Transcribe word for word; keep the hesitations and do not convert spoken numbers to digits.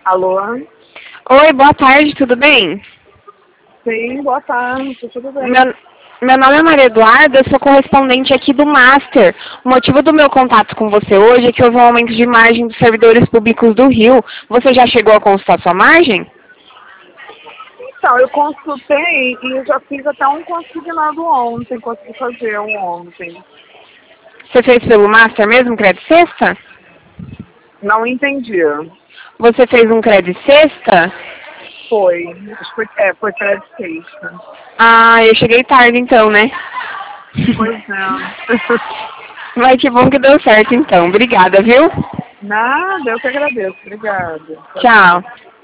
Alô? Oi, boa tarde, tudo bem? Sim, boa tarde, tudo bem? Meu, meu nome é Maria Eduarda, eu sou correspondente aqui do Master. O motivo do meu contato com você hoje é que houve um aumento de margem dos servidores públicos do Rio. Você já chegou a consultar sua margem? Então, eu consultei e eu já fiz até um consignado ontem, consegui fazer um ontem. Você fez pelo Master mesmo, Crédito Sexta? Não entendi. Você fez um Crédito Sexta? Foi, acho que foi, é, foi crédito sexta. Ah, eu cheguei tarde então, né? Pois é. Mas que bom que deu certo então. Obrigada, viu? Nada, eu que agradeço. Obrigada. Tchau, tchau. Tchau.